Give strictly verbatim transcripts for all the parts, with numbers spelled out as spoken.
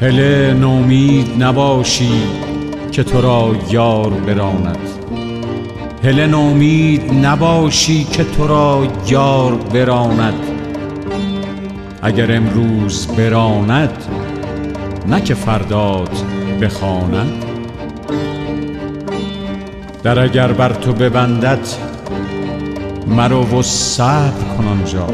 هله نومید نباشی که تو را یار براند، هله نومید نباشی که تو را یار براند. اگر امروز براند نه که فردات بخواند. در اگر بر تو ببندد مرو و صبر کن آنجا،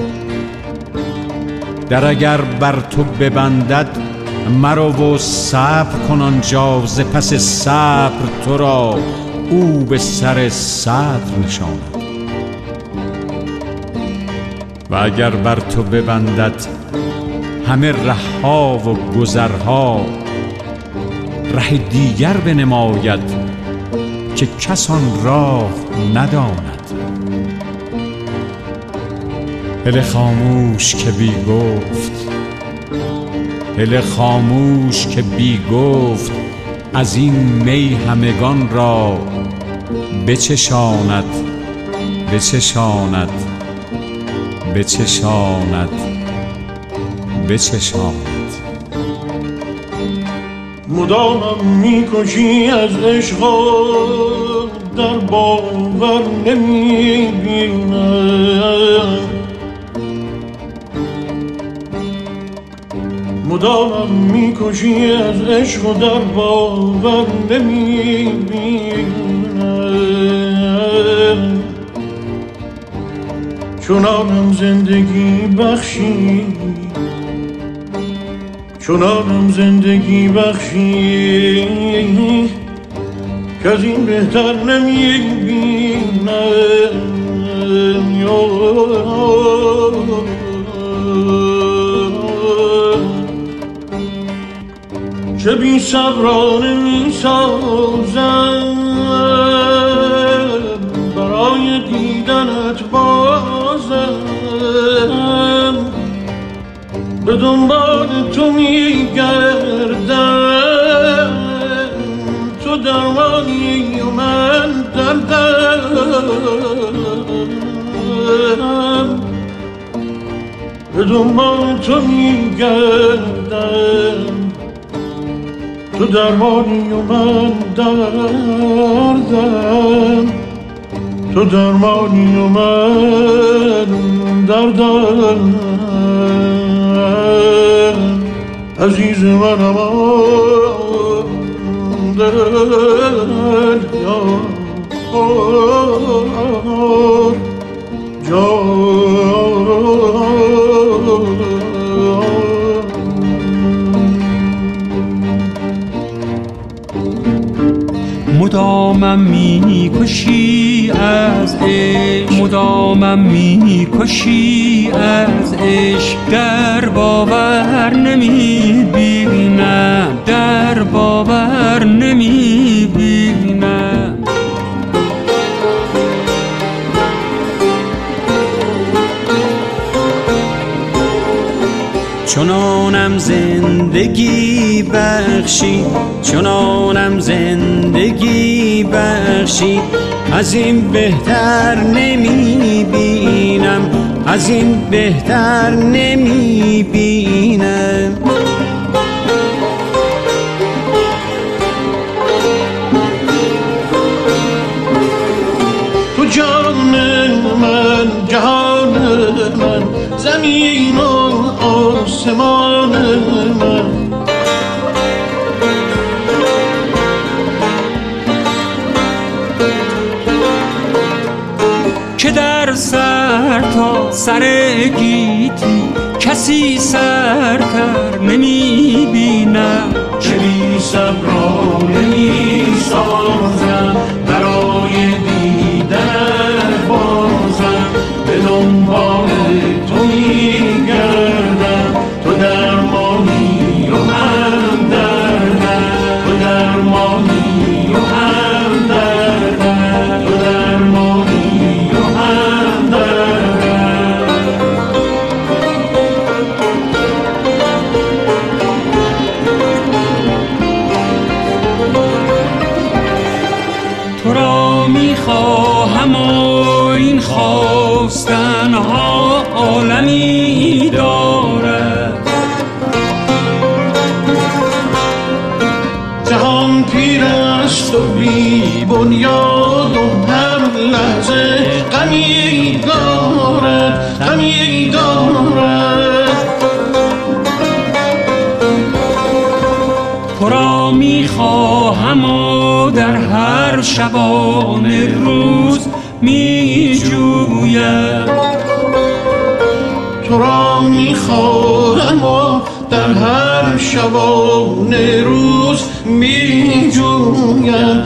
در اگر بر تو ببندد مرو و صبر کن آنجا. ز پس صبر تو را او به سر صدر نشاند. و اگر بر تو ببندد همه رهها و گذرها، ره دیگر بنماید که کس آن راه نداند. هله خاموش که بی گفت، هله خاموش که بی گفت، از این می همگان را بچشاند بچشاند بچشاند بچشاند. مدامم میکشی از عشق در باور نمیبینم، مدامم میکشی از عشق در باور نمیبینم. چنانم زندگی بخشی، چنانم زندگی بخشی که از این بهتر نمیبینم. چه بی صبرانه می سازم برای دیدنت بازم، به دنبال تو می گردم، تو درمانی و من دردم. به دنبال تو می گردم، تو درمانی و من دردم، تو درمانی و من دردم. عزیز منم دل مدامم میکشی از عشق، مدامم میکشی از عشق، در باور نمیبینم، در باور نمیبینم. چنانم زندگی بخشی، چنانم زندگی بخشی، از این بهتر نمی بینم، از این بهتر نمی بینم. تو جان من، جهان من، زمین و آسمان من، که در سر تا سر گیتی کسی سرتر نمی بینم. چه بی صبرانه می سازم برای دیدن بازم، به دنبال تو می گردم، تو درمانی و من دردم، تو درمانی و من دردم، تو درمانی و من دردم. تو را میخواهم و این خواستن ها عالمی دارد، بنیاد و هر لحظه غمی دارد غمی دارد. تو را میخواهم و در هر شبانه روز میجویم، تو را میخواهم و در هر شبانه روز میجویم.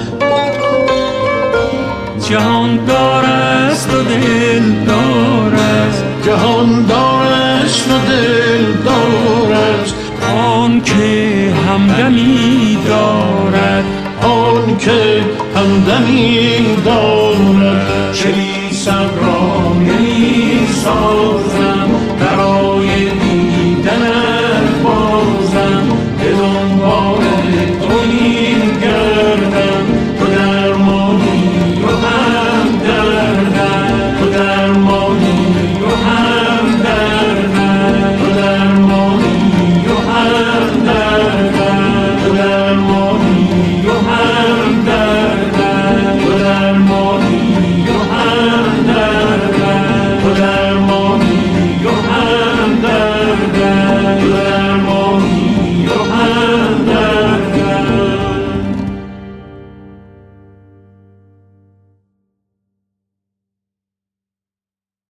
جهان دار است و دل دار است، جهان دار است و دل دار است، آن که همدمی دارد آن که همدمی دارد. چلی صبرانه ای